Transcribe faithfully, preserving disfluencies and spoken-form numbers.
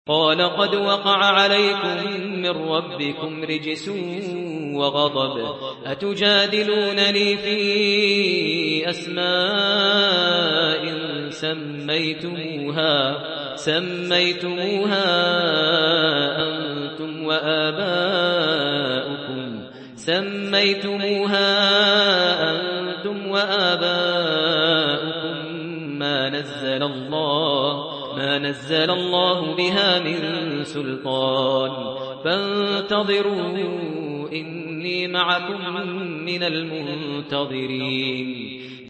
قال قد وقع عليكم من ربكم رجس وغضب أتجادلونني في أسماء سميتموها سميتموها أنتم وآباؤكم سميتموها أنتم وآباؤكم ما نزل الله ما نزل الله بها من سلطان فانتظروا إني معكم من المنتظرين